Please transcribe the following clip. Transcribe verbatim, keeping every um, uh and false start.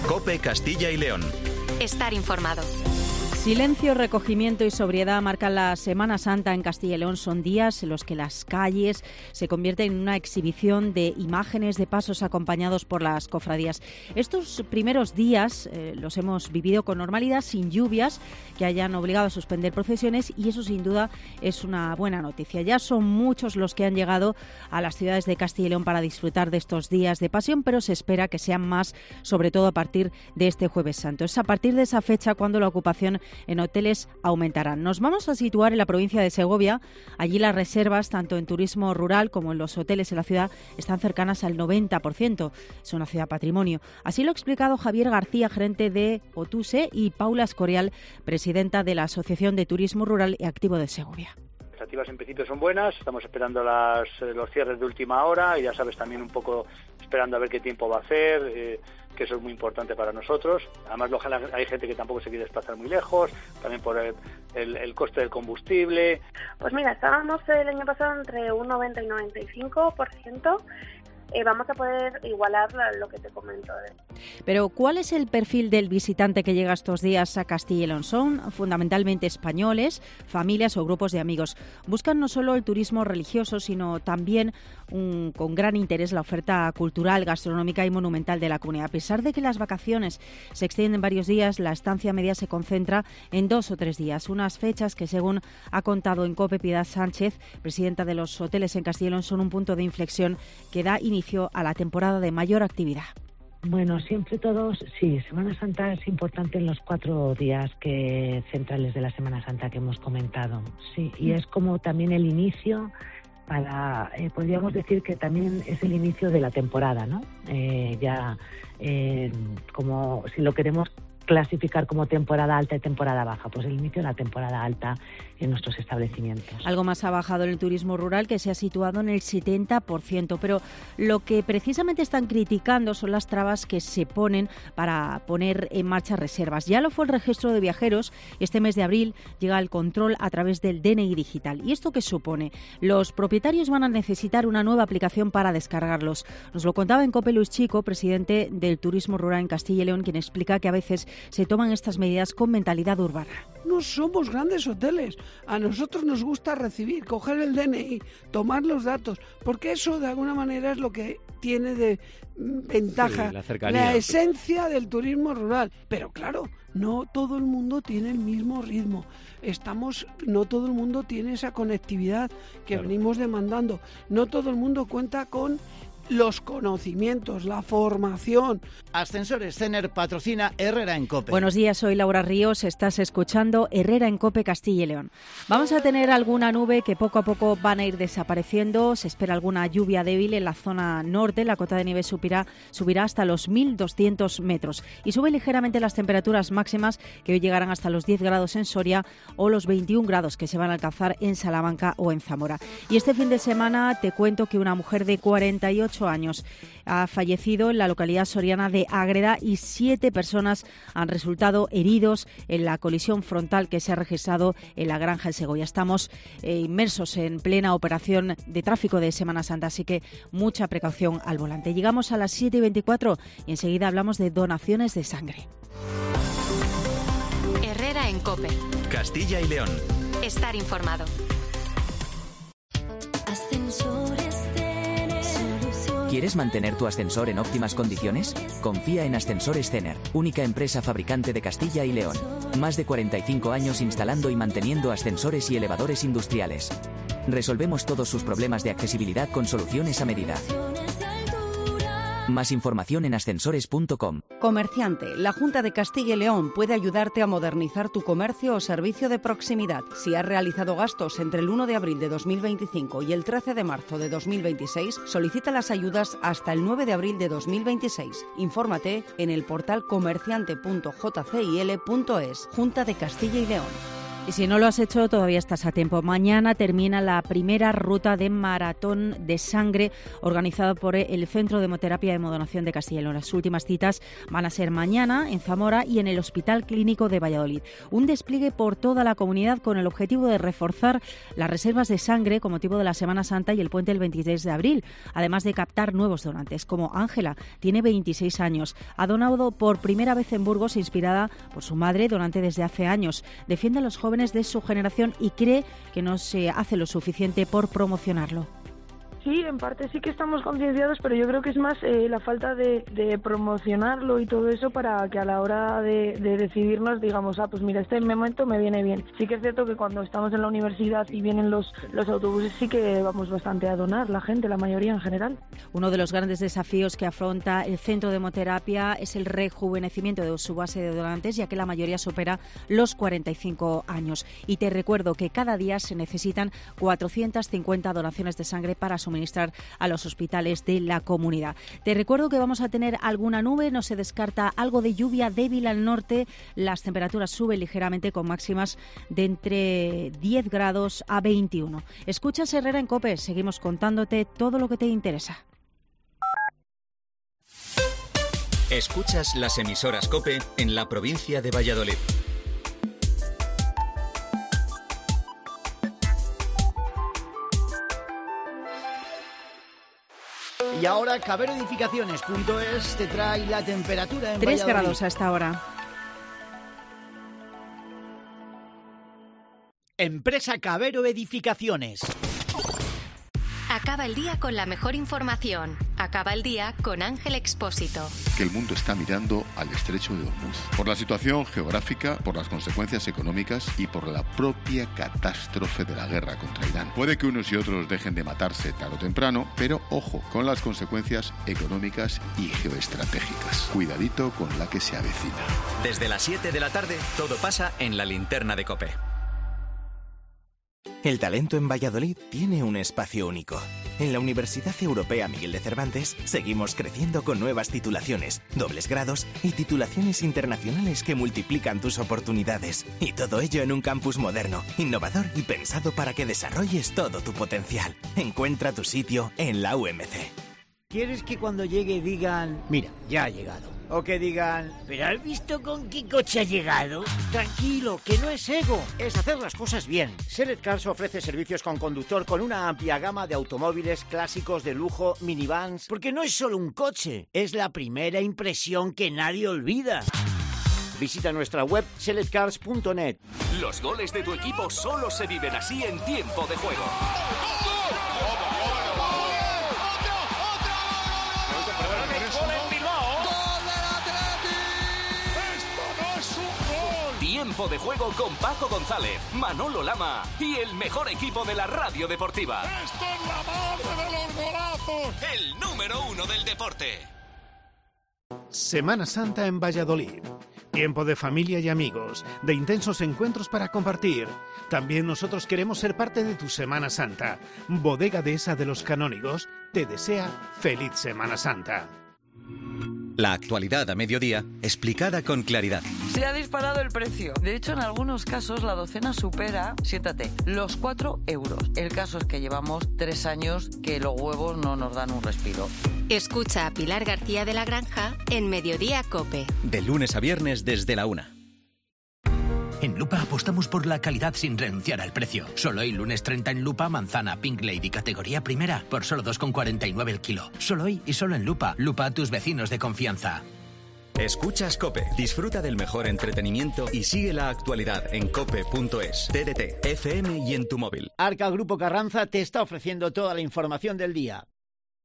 COPE Castilla y León. Estar informado. Silencio, recogimiento y sobriedad marcan la Semana Santa en Castilla y León. Son días en los que las calles se convierten en una exhibición de imágenes de pasos acompañados por las cofradías. Estos primeros días eh, los hemos vivido con normalidad, sin lluvias que hayan obligado a suspender procesiones, y eso sin duda es una buena noticia. Ya son muchos los que han llegado a las ciudades de Castilla y León para disfrutar de estos días de pasión, pero se espera que sean más, sobre todo a partir de este Jueves Santo. Es a partir de esa fecha cuando la ocupación en hoteles aumentarán. Nos vamos a situar en la provincia de Segovia. Allí las reservas, tanto en turismo rural como en los hoteles en la ciudad, están cercanas al noventa por ciento. Es una ciudad patrimonio. Así lo ha explicado Javier García, gerente de Otuse, y Paula Escorial, presidenta de la Asociación de Turismo Rural y Activo de Segovia. Las expectativas en principio son buenas, estamos esperando las, los cierres de última hora y ya sabes, también un poco esperando a ver qué tiempo va a hacer, eh, que eso es muy importante para nosotros. Además, hay gente que tampoco se quiere desplazar muy lejos, también por el, el, el coste del combustible. Pues mira, estábamos el año pasado entre un noventa y noventa y cinco por ciento. Eh, vamos a poder igualar lo que te comento. Pero, ¿cuál es el perfil del visitante que llega estos días a Castilla y León? Son fundamentalmente españoles, familias o grupos de amigos. Buscan no solo el turismo religioso, sino también un, con gran interés la oferta cultural, gastronómica y monumental de la comunidad. A pesar de que las vacaciones se extienden varios días, la estancia media se concentra en dos o tres días. Unas fechas que, según ha contado en COPE Piedad Sánchez, presidenta de los hoteles en Castilla y León, son un punto de inflexión que da inicio a la temporada de mayor actividad. Bueno, siempre todos, sí, Semana Santa es importante en los cuatro días que centrales de la Semana Santa que hemos comentado, sí, y es como también el inicio para, eh, podríamos decir que también es el inicio de la temporada, ¿no? Eh, ya, eh, como si lo queremos clasificar como temporada alta y temporada baja, pues el inicio de la temporada alta en nuestros establecimientos. Algo más ha bajado en el turismo rural, que se ha situado en el setenta por ciento, pero lo que precisamente están criticando son las trabas que se ponen para poner en marcha reservas. Ya lo fue el registro de viajeros. Este mes de abril llega el control a través del D N I digital. ¿Y esto qué supone? Los propietarios van a necesitar una nueva aplicación para descargarlos. Nos lo contaba en COPE Luis Chico, presidente del turismo rural en Castilla y León, quien explica que a veces se toman estas medidas con mentalidad urbana. No somos grandes hoteles. A nosotros nos gusta recibir, coger el D N I, tomar los datos, porque eso de alguna manera es lo que tiene de ventaja, sí, la, la esencia del turismo rural. Pero claro, no todo el mundo tiene el mismo ritmo. Estamos, no todo el mundo tiene esa conectividad que claro. venimos demandando. No todo el mundo cuenta con los conocimientos, la formación. Ascensores Cener patrocina Herrera en COPE. Buenos días, soy Laura Ríos, estás escuchando Herrera en COPE Castilla y León. Vamos a tener alguna nube que poco a poco van a ir desapareciendo. Se espera alguna lluvia débil en la zona norte. La cota de nieve subirá, subirá hasta los mil doscientos metros. Y suben ligeramente las temperaturas máximas, que hoy llegarán hasta los diez grados en Soria o los veintiún grados que se van a alcanzar en Salamanca o en Zamora. Y este fin de semana te cuento que una mujer de cuarenta y ocho años ha fallecido en la localidad soriana de Ágreda y siete personas han resultado heridos en la colisión frontal que se ha registrado en la Granja de Segovia. Estamos eh, inmersos en plena operación de tráfico de Semana Santa, así que mucha precaución al volante. Llegamos a las siete y veinticuatro y enseguida hablamos de donaciones de sangre. Herrera en COPE. Castilla y León. Estar informado. ¿Quieres mantener tu ascensor en óptimas condiciones? Confía en Ascensores Cener, única empresa fabricante de Castilla y León. Más de cuarenta y cinco años instalando y manteniendo ascensores y elevadores industriales. Resolvemos todos sus problemas de accesibilidad con soluciones a medida. Más información en ascensores punto com. Comerciante, la Junta de Castilla y León puede ayudarte a modernizar tu comercio o servicio de proximidad. Si has realizado gastos entre el uno de abril de dos mil veinticinco y el trece de marzo de dos mil veintiséis, solicita las ayudas hasta el nueve de abril de dos mil veintiséis. Infórmate en el portal comerciante punto j c i l punto es. Junta de Castilla y León. Y si no lo has hecho, todavía estás a tiempo. Mañana termina la primera ruta de maratón de sangre organizada por el Centro de Hemoterapia y Hemodonación de Castilla y León. Las últimas citas van a ser mañana en Zamora y en el Hospital Clínico de Valladolid. Un despliegue por toda la comunidad con el objetivo de reforzar las reservas de sangre con motivo de la Semana Santa y el puente del veintitrés de abril, además de captar nuevos donantes, como Ángela. Tiene veintiséis años. Ha donado por primera vez en Burgos, inspirada por su madre, donante desde hace años. Defiende a los jóvenes de su generación y cree que no se hace lo suficiente por promocionarlo. Sí, en parte sí que estamos concienciados, pero yo creo que es más eh, la falta de, de promocionarlo y todo eso para que a la hora de, de decidirnos digamos, ah, pues mira, este momento me viene bien. Sí que es cierto que cuando estamos en la universidad y vienen los, los autobuses sí que vamos bastante a donar, la gente, la mayoría en general. Uno de los grandes desafíos que afronta el Centro de Hemoterapia es el rejuvenecimiento de su base de donantes, ya que la mayoría supera los cuarenta y cinco años. Y te recuerdo que cada día se necesitan cuatrocientas cincuenta donaciones de sangre para suministrar a los hospitales de la comunidad. Te recuerdo que vamos a tener alguna nube, no se descarta algo de lluvia débil al norte, las temperaturas suben ligeramente con máximas de entre diez grados a veintiuno. Escuchas Herrera en COPE, seguimos contándote todo lo que te interesa. Escuchas las emisoras COPE en la provincia de Valladolid. Y ahora Cabero Edificaciones punto es te trae la temperatura en Tres Valladolid. grados hasta ahora. Empresa Cabero Edificaciones. Acaba el día con la mejor información. Acaba el día con Ángel Expósito. Que el mundo está mirando al estrecho de Hormuz. Por la situación geográfica, por las consecuencias económicas y por la propia catástrofe de la guerra contra Irán. Puede que unos y otros dejen de matarse tarde o temprano, pero ojo con las consecuencias económicas y geoestratégicas. Cuidadito con la que se avecina. Desde las siete de la tarde, todo pasa en la linterna de COPE. El talento en Valladolid tiene un espacio único. En la Universidad Europea Miguel de Cervantes seguimos creciendo con nuevas titulaciones, dobles grados y titulaciones internacionales que multiplican tus oportunidades. Y todo ello en un campus moderno, innovador y pensado para que desarrolles todo tu potencial. Encuentra tu sitio en la U M C. ¿Quieres que cuando llegue digan, mira, ya ha llegado? O que digan, ¿pero has visto con qué coche ha llegado? Tranquilo, que no es ego, es hacer las cosas bien. Select Cars ofrece servicios con conductor con una amplia gama de automóviles clásicos de lujo, minivans, porque no es solo un coche, es la primera impresión que nadie olvida. Visita nuestra web select cars punto net. Los goles de tu equipo solo se viven así en tiempo de juego. Tiempo de juego con Paco González, Manolo Lama y el mejor equipo de la radio deportiva. ¡Esto es la madre de los golazos! El número uno del deporte. Semana Santa en Valladolid. Tiempo de familia y amigos, de intensos encuentros para compartir. También nosotros queremos ser parte de tu Semana Santa. Bodega Dehesa de los Canónigos te desea feliz Semana Santa. La actualidad a mediodía, explicada con claridad. Se ha disparado el precio. De hecho, en algunos casos la docena supera, siéntate, los cuatro euros. El caso es que llevamos tres años que los huevos no nos dan un respiro. Escucha a Pilar García de la Granja en Mediodía COPE. De lunes a viernes desde la una. En Lupa apostamos por la calidad sin renunciar al precio. Solo hoy, lunes treinta en Lupa, manzana Pink Lady categoría primera por solo dos con cuarenta y nueve el kilo. Solo hoy y solo en Lupa. Lupa, tus vecinos de confianza. Escuchas COPE. Disfruta del mejor entretenimiento y sigue la actualidad en cope punto es, T D T, F M y en tu móvil. Arca Grupo Carranza te está ofreciendo toda la información del día.